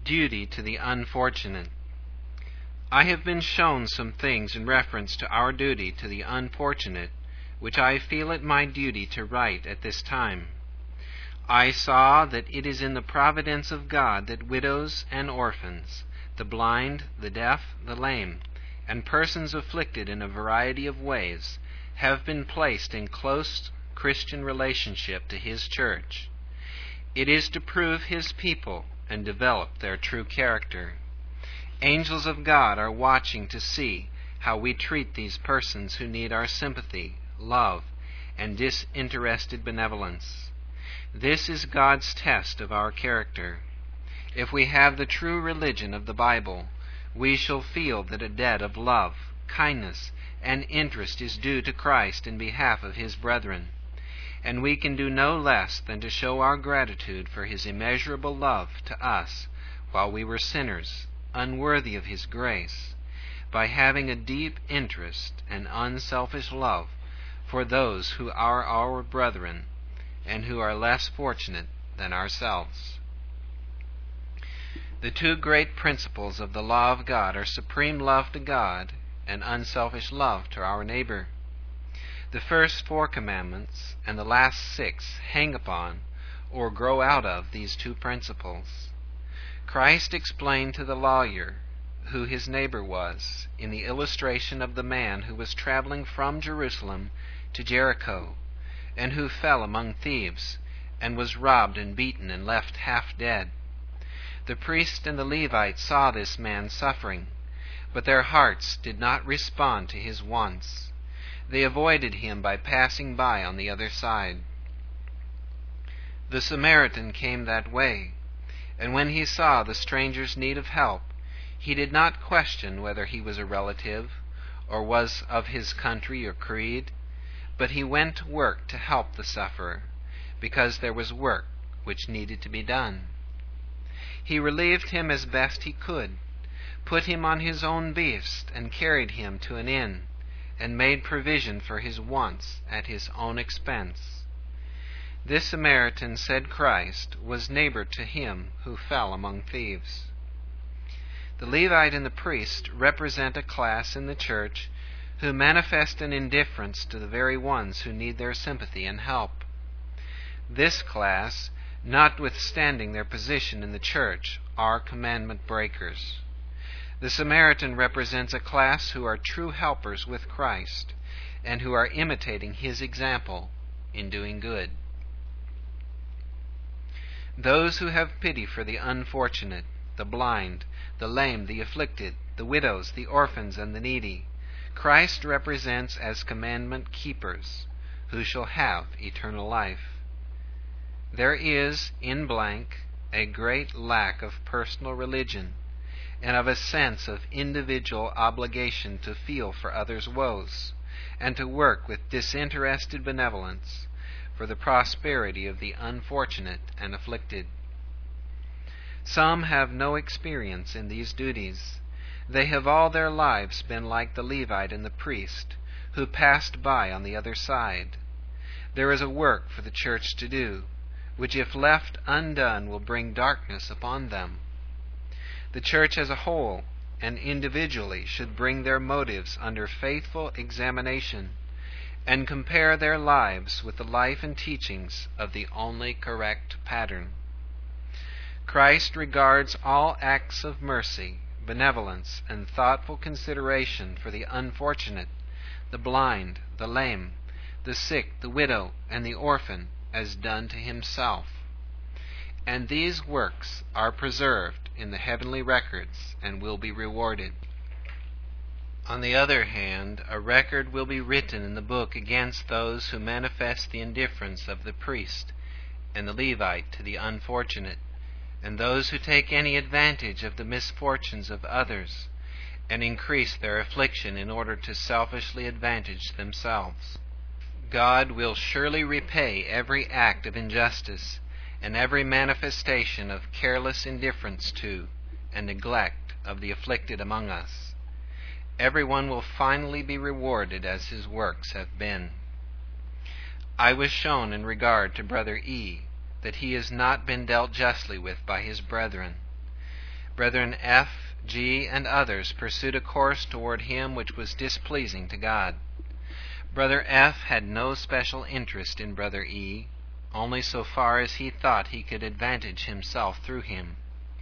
Duty to the unfortunate. I have been shown some things in reference to our duty to the unfortunate, which I feel it my duty to write at this time. I saw that it is in the providence of God that widows and orphans, the blind, the deaf, the lame, and persons afflicted in a variety of ways, have been placed in close Christian relationship to His church. It is to prove His people and develop their true character. Angels of God are watching to see how we treat these persons who need our sympathy, love, and disinterested benevolence. This is God's test of our character. If we have the true religion of the Bible, we shall feel that a debt of love, kindness, and interest is due to Christ in behalf of His brethren, and we can do no less than to show our gratitude for His immeasurable love to us while we were sinners, unworthy of His grace, by having a deep interest and unselfish love for those who are our brethren and who are less fortunate than ourselves. The two great principles of the law of God are supreme love to God and unselfish love to our neighbor. The first 4 commandments and the last 6 hang upon or grow out of these two principles. Christ explained to the lawyer who his neighbor was in the illustration of the man who was traveling from Jerusalem to Jericho, and who fell among thieves, and was robbed and beaten and left half dead. The priest and the Levite saw this man suffering, but their hearts did not respond to his wants. They avoided him by passing by on the other side. The Samaritan came that way, and when he saw the stranger's need of help, he did not question whether he was a relative or was of his country or creed, but he went to work to help the sufferer, because there was work which needed to be done. He relieved him as best he could, put him on his own beast, and carried him to an inn, and made provision for his wants at his own expense. This Samaritan, said Christ, was neighbor to him who fell among thieves. The Levite and the priest represent a class in the church who manifest an indifference to the very ones who need their sympathy and help. This class, notwithstanding their position in the church, are commandment breakers. The Samaritan represents a class who are true helpers with Christ and who are imitating His example in doing good. Those who have pity for the unfortunate, the blind, the lame, the afflicted, the widows, the orphans, and the needy, Christ represents as commandment keepers who shall have eternal life. There is, in blank, a great lack of personal religion and of a sense of individual obligation to feel for others' woes and to work with disinterested benevolence for the prosperity of the unfortunate and afflicted. Some have no experience in these duties. They have all their lives been like the Levite and the priest, who passed by on the other side. There is a work for the church to do, which if left undone will bring darkness upon them. The church as a whole and individually should bring their motives under faithful examination and compare their lives with the life and teachings of the only correct pattern. Christ regards all acts of mercy, benevolence, and thoughtful consideration for the unfortunate, the blind, the lame, the sick, the widow, and the orphan as done to Himself. And these works are preserved in the heavenly records and will be rewarded. On the other hand, a record will be written in the book against those who manifest the indifference of the priest and the Levite to the unfortunate, and those who take any advantage of the misfortunes of others and increase their affliction in order to selfishly advantage themselves. God will surely repay every act of injustice and every manifestation of careless indifference to and neglect of the afflicted among us. Everyone will finally be rewarded as his works have been. I was shown in regard to Brother E. that he has not been dealt justly with by his brethren. Brethren F, G, and others pursued a course toward him which was displeasing to God. Brother F had no special interest in Brother E, only so far as he thought he could advantage himself through him.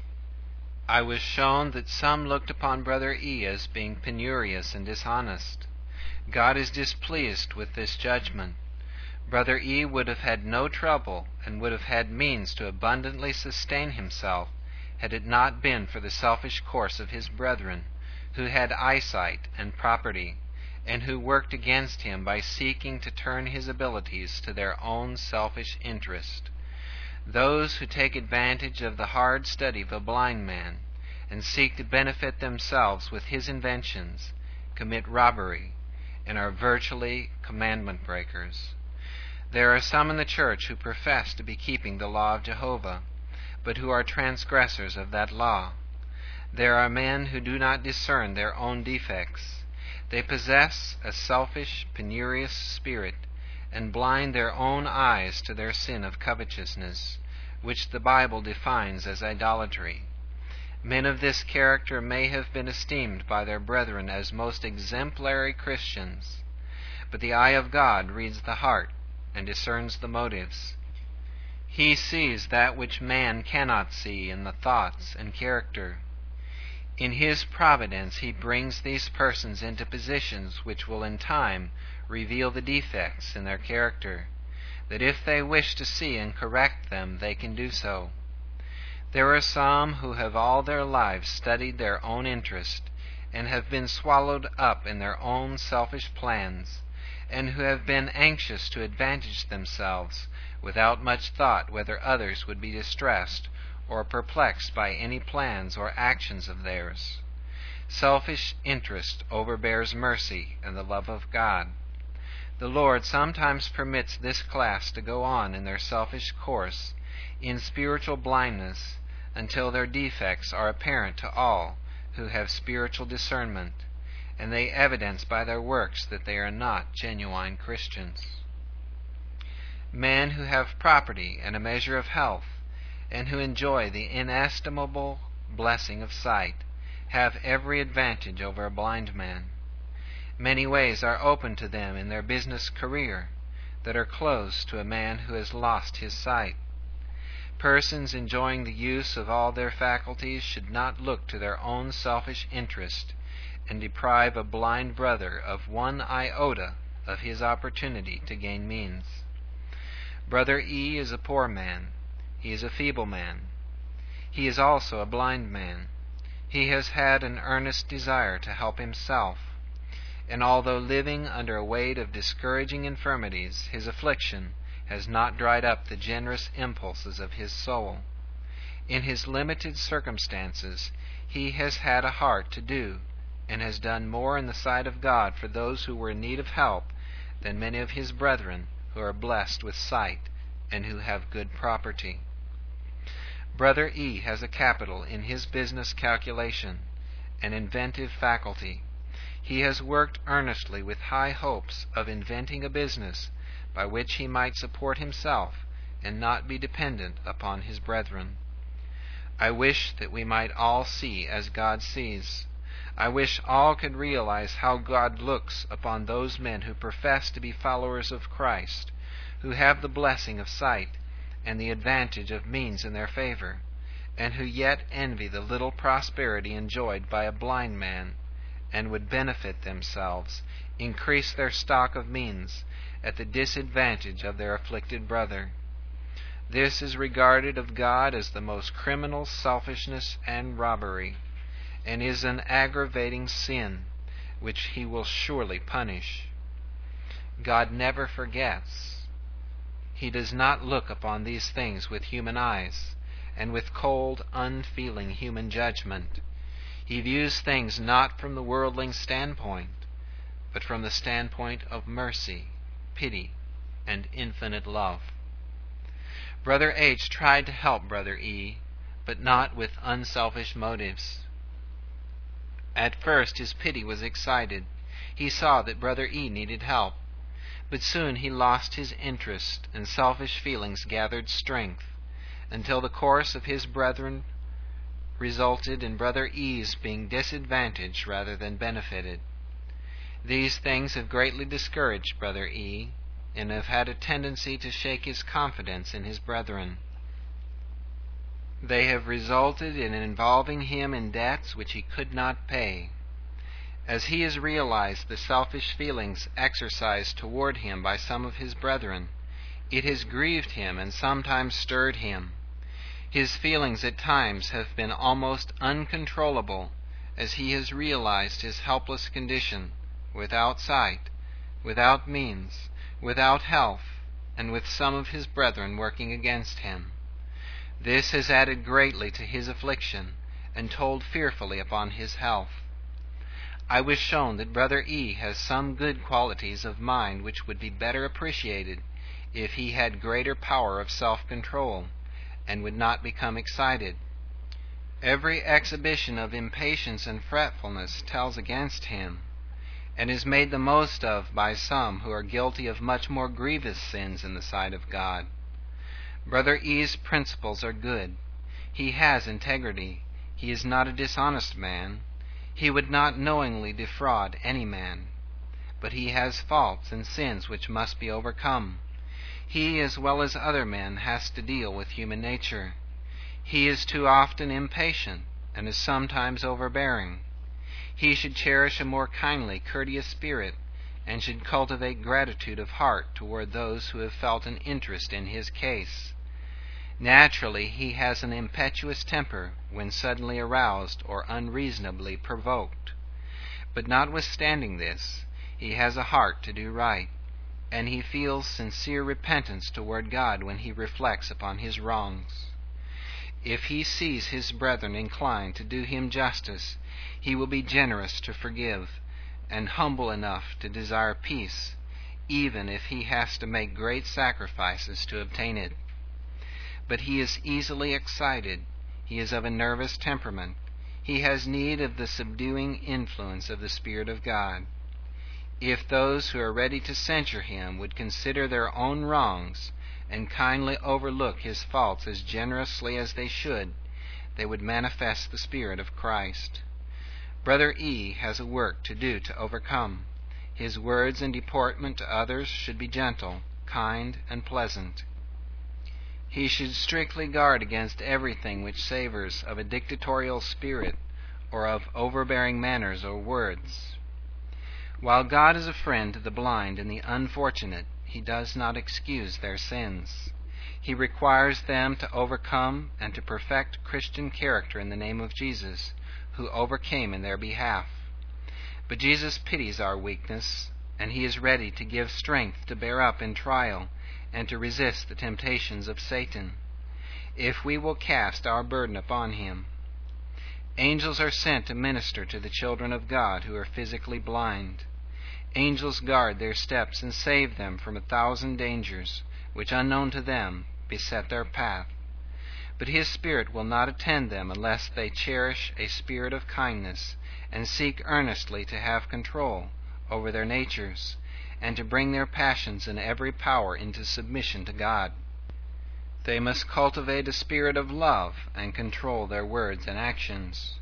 I was shown that some looked upon Brother E as being penurious and dishonest. God is displeased with this judgment. Brother E would have had no trouble and would have had means to abundantly sustain himself had it not been for the selfish course of his brethren, who had eyesight and property, and who worked against him by seeking to turn his abilities to their own selfish interest. Those who take advantage of the hard study of a blind man and seek to benefit themselves with his inventions commit robbery and are virtually commandment breakers. There are some in the church who profess to be keeping the law of Jehovah, but who are transgressors of that law. There are men who do not discern their own defects. They possess a selfish, penurious spirit, and blind their own eyes to their sin of covetousness, which the Bible defines as idolatry. Men of this character may have been esteemed by their brethren as most exemplary Christians, but the eye of God reads the heart and discerns the motives. He sees that which man cannot see in the thoughts and character. In his providence he brings these persons into positions which will in time reveal the defects in their character, that if they wish to see and correct them, they can do so. There are some who have all their lives studied their own interest, and have been swallowed up in their own selfish plans, and who have been anxious to advantage themselves, without much thought whether others would be distressed or perplexed by any plans or actions of theirs. Selfish interest overbears mercy and the love of God. The Lord sometimes permits this class to go on in their selfish course in spiritual blindness until their defects are apparent to all who have spiritual discernment, and they evidence by their works that they are not genuine Christians. Men who have property and a measure of health, and who enjoy the inestimable blessing of sight, have every advantage over a blind man. Many ways are open to them in their business career that are closed to a man who has lost his sight. Persons enjoying the use of all their faculties should not look to their own selfish interest and deprive a blind brother of one iota of his opportunity to gain means. Brother E is a poor man. He is a feeble man. He is also a blind man. He has had an earnest desire to help himself, and although living under a weight of discouraging infirmities, his affliction has not dried up the generous impulses of his soul. In his limited circumstances, he has had a heart to do, and has done more in the sight of God for those who were in need of help than many of his brethren who are blessed with sight and who have good property. Brother E has a capital in his business calculation, an inventive faculty. He has worked earnestly with high hopes of inventing a business by which he might support himself and not be dependent upon his brethren. I wish that we might all see as God sees. I wish all could realize how God looks upon those men who profess to be followers of Christ, who have the blessing of sight and the advantage of means in their favor, and who yet envy the little prosperity enjoyed by a blind man, and would benefit themselves, increase their stock of means, at the disadvantage of their afflicted brother. This is regarded of God as the most criminal selfishness and robbery, and is an aggravating sin, which he will surely punish. God never forgets. He does not look upon these things with human eyes, and with cold, unfeeling human judgment. He views things not from the worldling standpoint, but from the standpoint of mercy, pity, and infinite love. Brother H tried to help Brother E, but not with unselfish motives. At first his pity was excited. He saw that Brother E needed help, but soon he lost his interest, and selfish feelings gathered strength, until the course of his brethren resulted in Brother E's being disadvantaged rather than benefited. These things have greatly discouraged Brother E, and have had a tendency to shake his confidence in his brethren. They have resulted in involving him in debts which he could not pay. As he has realized the selfish feelings exercised toward him by some of his brethren, it has grieved him and sometimes stirred him. His feelings at times have been almost uncontrollable, as he has realized his helpless condition, without sight, without means, without health, and with some of his brethren working against him. This has added greatly to his affliction, and told fearfully upon his health. I was shown that Brother E has some good qualities of mind which would be better appreciated if he had greater power of self-control, and would not become excited. Every exhibition of impatience and fretfulness tells against him, and is made the most of by some who are guilty of much more grievous sins in the sight of God. Brother E's principles are good. He has integrity. He is not a dishonest man. He would not knowingly defraud any man. But he has faults and sins which must be overcome. He, as well as other men, has to deal with human nature. He is too often impatient, and is sometimes overbearing. He should cherish a more kindly, courteous spirit, and should cultivate gratitude of heart toward those who have felt an interest in his case. Naturally, he has an impetuous temper when suddenly aroused or unreasonably provoked. But notwithstanding this, he has a heart to do right, and he feels sincere repentance toward God when he reflects upon his wrongs. If he sees his brethren inclined to do him justice, he will be generous to forgive, and humble enough to desire peace, even if he has to make great sacrifices to obtain it. But he is easily excited. He is of a nervous temperament. He has need of the subduing influence of the Spirit of God. If those who are ready to censure him would consider their own wrongs and kindly overlook his faults as generously as they should, they would manifest the Spirit of Christ. Brother E has a work to do to overcome. His words and deportment to others should be gentle, kind, and pleasant. He should strictly guard against everything which savors of a dictatorial spirit or of overbearing manners or words. While God is a friend to the blind and the unfortunate, he does not excuse their sins. He requires them to overcome and to perfect Christian character in the name of Jesus, who overcame in their behalf. But Jesus pities our weakness, and he is ready to give strength to bear up in trial and to resist the temptations of Satan, if we will cast our burden upon him. Angels are sent to minister to the children of God who are physically blind. Angels guard their steps and save them from 1,000 dangers, which unknown to them beset their path. But his Spirit will not attend them unless they cherish a spirit of kindness and seek earnestly to have control over their natures and to bring their passions and every power into submission to God. They must cultivate a spirit of love and control their words and actions.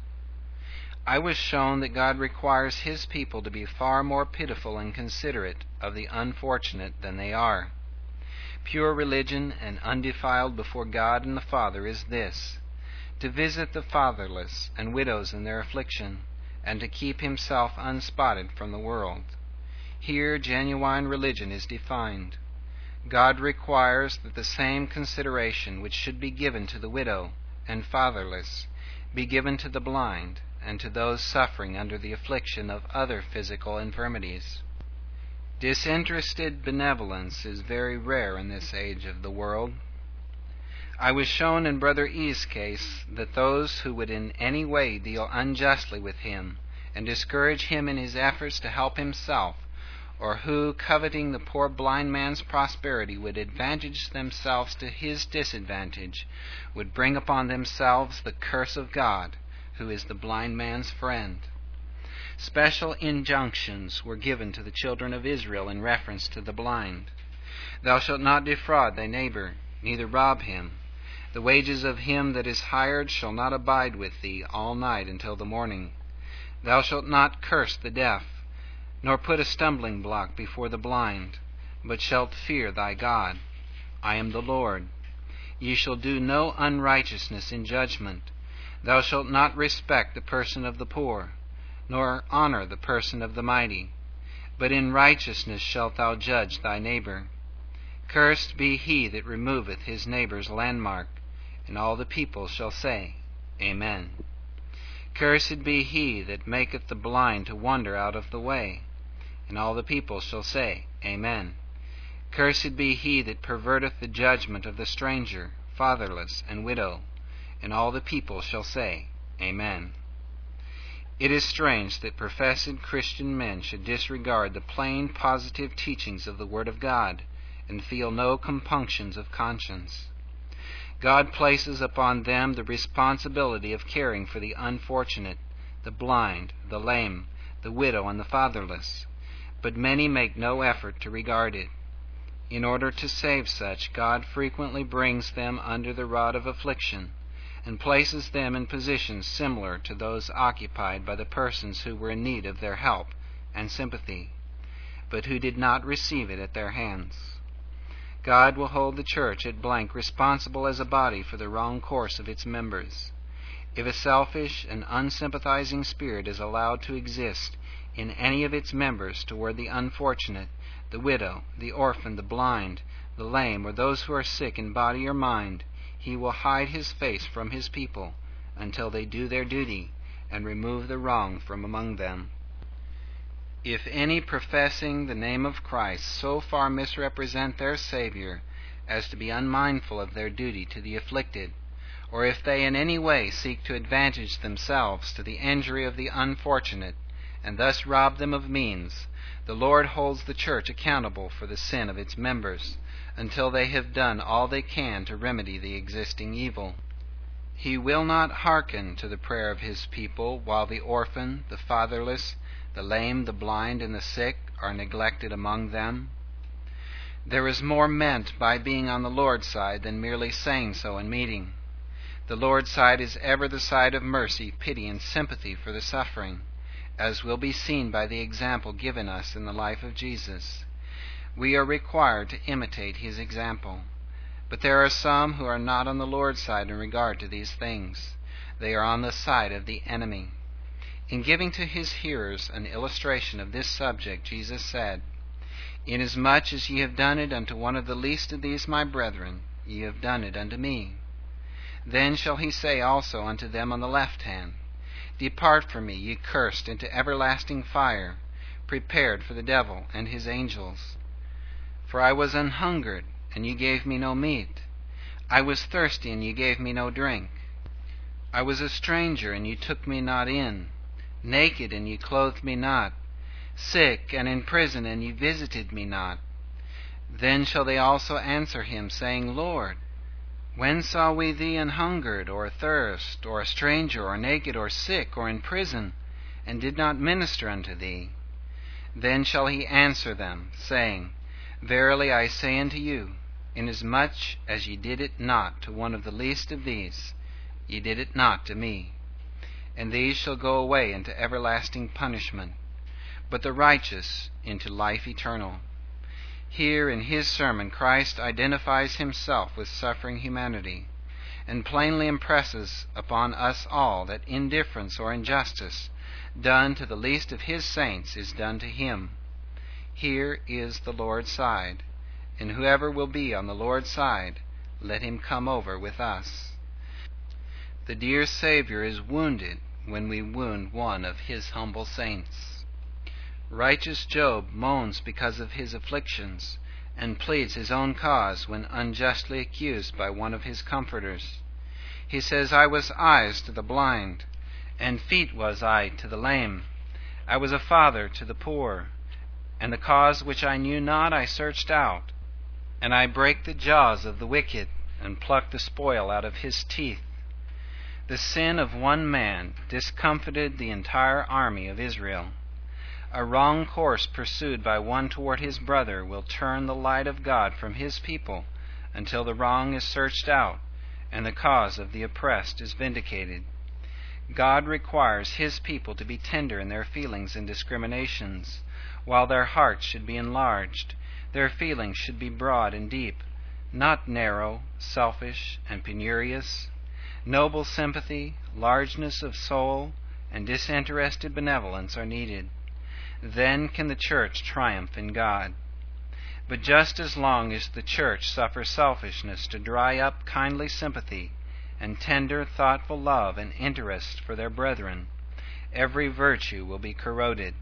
I was shown that God requires his people to be far more pitiful and considerate of the unfortunate than they are. Pure religion and undefiled before God and the Father is this: to visit the fatherless and widows in their affliction, and to keep himself unspotted from the world. Here genuine religion is defined. God requires that the same consideration which should be given to the widow and fatherless be given to the blind and to those suffering under the affliction of other physical infirmities. Disinterested benevolence is very rare in this age of the world. I was shown in Brother E's case that those who would in any way deal unjustly with him and discourage him in his efforts to help himself, or who, coveting the poor blind man's prosperity, would advantage themselves to his disadvantage, would bring upon themselves the curse of God, who is the blind man's friend. Special injunctions were given to the children of Israel in reference to the blind. Thou shalt not defraud thy neighbor, neither rob him. The wages of him that is hired shall not abide with thee all night until the morning. Thou shalt not curse the deaf, nor put a stumbling block before the blind, but shalt fear thy God. I am the Lord. Ye shall do no unrighteousness in judgment. Thou shalt not respect the person of the poor, nor honor the person of the mighty, but in righteousness shalt thou judge thy neighbor. Cursed be he that removeth his neighbor's landmark. And all the people shall say, Amen. Cursed be he that maketh the blind to wander out of the way. And all the people shall say, Amen. Cursed be he that perverteth the judgment of the stranger, fatherless, and widow. And all the people shall say, Amen. It is strange that professed Christian men should disregard the plain, positive teachings of the Word of God, and feel no compunctions of conscience. God places upon them the responsibility of caring for the unfortunate, the blind, the lame, the widow, and the fatherless, but many make no effort to regard it. In order to save such, God frequently brings them under the rod of affliction, and places them in positions similar to those occupied by the persons who were in need of their help and sympathy, but who did not receive it at their hands. God will hold the church at blank responsible as a body for the wrong course of its members. If a selfish and unsympathizing spirit is allowed to exist in any of its members toward the unfortunate, the widow, the orphan, the blind, the lame, or those who are sick in body or mind, he will hide his face from his people until they do their duty and remove the wrong from among them. If any professing the name of Christ so far misrepresent their Savior as to be unmindful of their duty to the afflicted, or if they in any way seek to advantage themselves to the injury of the unfortunate, and thus rob them of means, the Lord holds the church accountable for the sin of its members until they have done all they can to remedy the existing evil. He will not hearken to the prayer of his people while the orphan, the fatherless, the lame, the blind, and the sick are neglected among them. There is more meant by being on the Lord's side than merely saying so in meeting. The Lord's side is ever the side of mercy, pity, and sympathy for the suffering, as will be seen by the example given us in the life of Jesus. We are required to imitate his example. But there are some who are not on the Lord's side in regard to these things. They are on the side of the enemy. In giving to his hearers an illustration of this subject, Jesus said, Inasmuch as ye have done it unto one of the least of these my brethren, ye have done it unto me. Then shall he say also unto them on the left hand, Depart from me, ye cursed, into everlasting fire, prepared for the devil and his angels. For I was an hungered, and ye gave me no meat. I was thirsty, and ye gave me no drink. I was a stranger, and ye took me not in. Naked, and ye clothed me not. Sick, and in prison, and ye visited me not. Then shall they also answer him, saying, Lord, when saw we thee an hungered, or athirst, or a stranger, or naked, or sick, or in prison, and did not minister unto thee? Then shall he answer them, saying, Verily I say unto you, inasmuch as ye did it not to one of the least of these, ye did it not to me. And these shall go away into everlasting punishment, but the righteous into life eternal. Here in his sermon, Christ identifies himself with suffering humanity, and plainly impresses upon us all that indifference or injustice done to the least of his saints is done to him. Here is the Lord's side, and whoever will be on the Lord's side, let him come over with us. The dear Savior is wounded when we wound one of his humble saints. Righteous Job moans because of his afflictions, and pleads his own cause when unjustly accused by one of his comforters. He says, I was eyes to the blind, and feet was I to the lame. I was a father to the poor, and the cause which I knew not I searched out. And I brake the jaws of the wicked, and plucked the spoil out of his teeth. The sin of one man discomfited the entire army of Israel. A wrong course pursued by one toward his brother will turn the light of God from his people until the wrong is searched out and the cause of the oppressed is vindicated. God requires His people to be tender in their feelings and discriminations, while their hearts should be enlarged. Their feelings should be broad and deep, not narrow, selfish, and penurious. Noble sympathy, largeness of soul, and disinterested benevolence are needed. Then can the church triumph in God. But just as long as the church suffers selfishness to dry up kindly sympathy and tender, thoughtful love and interest for their brethren, every virtue will be corroded.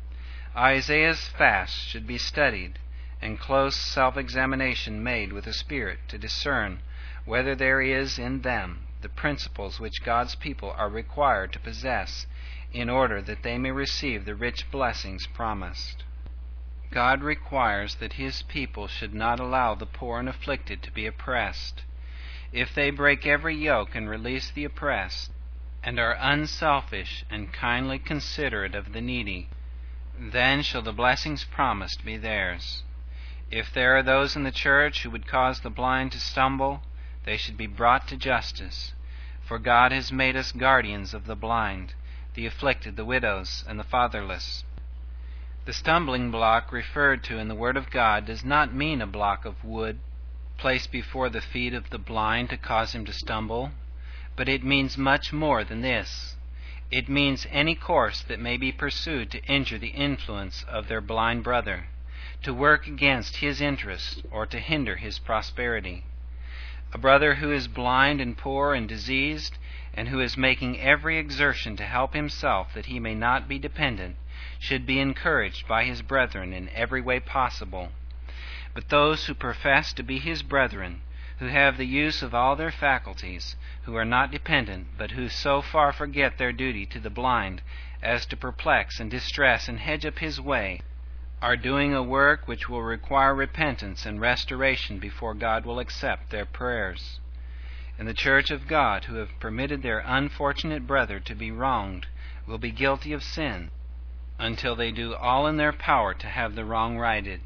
Isaiah's fasts should be studied, and close self-examination made with the Spirit to discern whether there is in them the principles which God's people are required to possess in order that they may receive the rich blessings promised. God requires that His people should not allow the poor and afflicted to be oppressed. If they break every yoke and release the oppressed, and are unselfish and kindly considerate of the needy, then shall the blessings promised be theirs. If there are those in the church who would cause the blind to stumble, they should be brought to justice. For God has made us guardians of the blind, the afflicted, the widows, and the fatherless. The stumbling block referred to in the Word of God does not mean a block of wood placed before the feet of the blind to cause him to stumble, but it means much more than this. It means any course that may be pursued to injure the influence of their blind brother, to work against his interests, or to hinder his prosperity. A brother who is blind and poor and diseased, and who is making every exertion to help himself that he may not be dependent, should be encouraged by his brethren in every way possible. But those who profess to be his brethren, who have the use of all their faculties, who are not dependent, but who so far forget their duty to the blind as to perplex and distress and hedge up his way, are doing a work which will require repentance and restoration before God will accept their prayers. And the church of God, who have permitted their unfortunate brother to be wronged, will be guilty of sin until they do all in their power to have the wrong righted.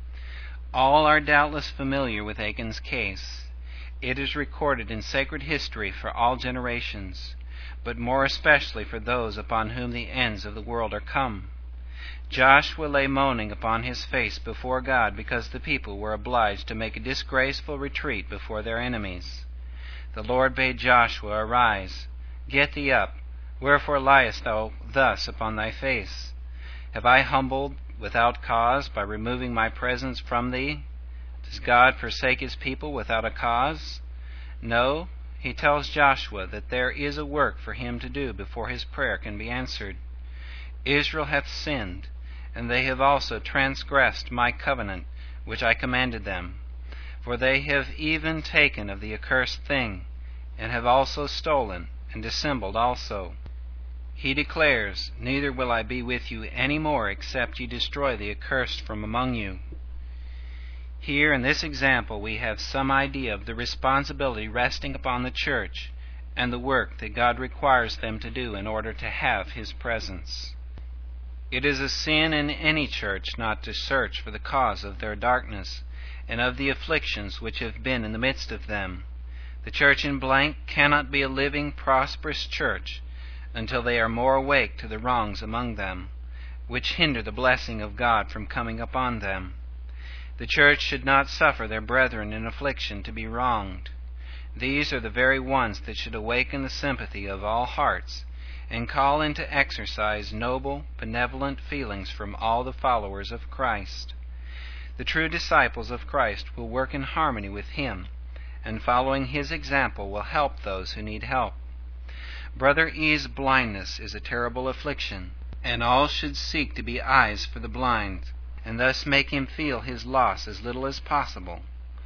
All are doubtless familiar with Achan's case. It is recorded in sacred history for all generations, but more especially for those upon whom the ends of the world are come. Joshua lay moaning upon his face before God because the people were obliged to make a disgraceful retreat before their enemies. The Lord bade Joshua, "Arise, get thee up. Wherefore liest thou thus upon thy face? Have I humbled without cause by removing my presence from thee? Does God forsake His people without a cause? No, He tells Joshua that there is a work for him to do before his prayer can be answered. Israel hath sinned, and they have also transgressed my covenant, which I commanded them. For they have even taken of the accursed thing, and have also stolen, and dissembled also. He declares, Neither will I be with you any more, except ye destroy the accursed from among you." Here in this example we have some idea of the responsibility resting upon the church, and the work that God requires them to do in order to have His presence. It is a sin in any church not to search for the cause of their darkness, and of the afflictions which have been in the midst of them. The church in blank cannot be a living, prosperous church until they are more awake to the wrongs among them, which hinder the blessing of God from coming upon them. The church should not suffer their brethren in affliction to be wronged. These are the very ones that should awaken the sympathy of all hearts, and call into exercise noble, benevolent feelings from all the followers of Christ. The true disciples of Christ will work in harmony with Him, and following His example will help those who need help. Brother E.'s blindness is a terrible affliction, and all should seek to be eyes for the blind, and thus make him feel his loss as little as possible.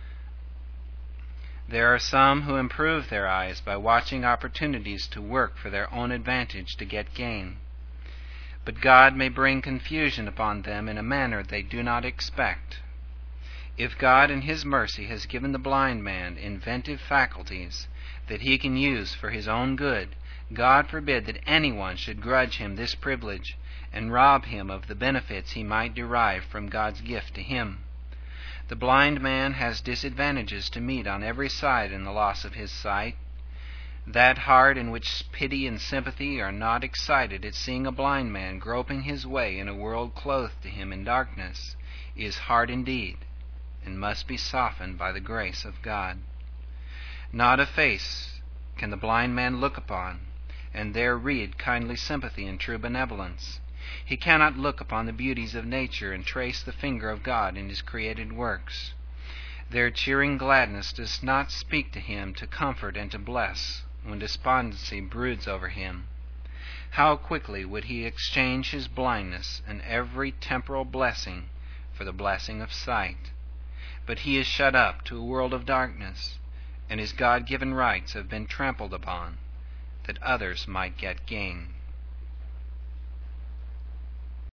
There are some who improve their eyes by watching opportunities to work for their own advantage to get gain. But God may bring confusion upon them in a manner they do not expect. If God in His mercy has given the blind man inventive faculties that he can use for his own good, God forbid that anyone should grudge him this privilege and rob him of the benefits he might derive from God's gift to him. The blind man has disadvantages to meet on every side in the loss of his sight. That heart in which pity and sympathy are not excited at seeing a blind man groping his way in a world clothed to him in darkness is hard indeed, and must be softened by the grace of God. Not a face can the blind man look upon, and there read kindly sympathy and true benevolence. He cannot look upon the beauties of nature and trace the finger of God in his created works. Their cheering gladness does not speak to him to comfort and to bless when despondency broods over him. How quickly would he exchange his blindness and every temporal blessing for the blessing of sight! But he is shut up to a world of darkness, and his God-given rights have been trampled upon, that others might get gain.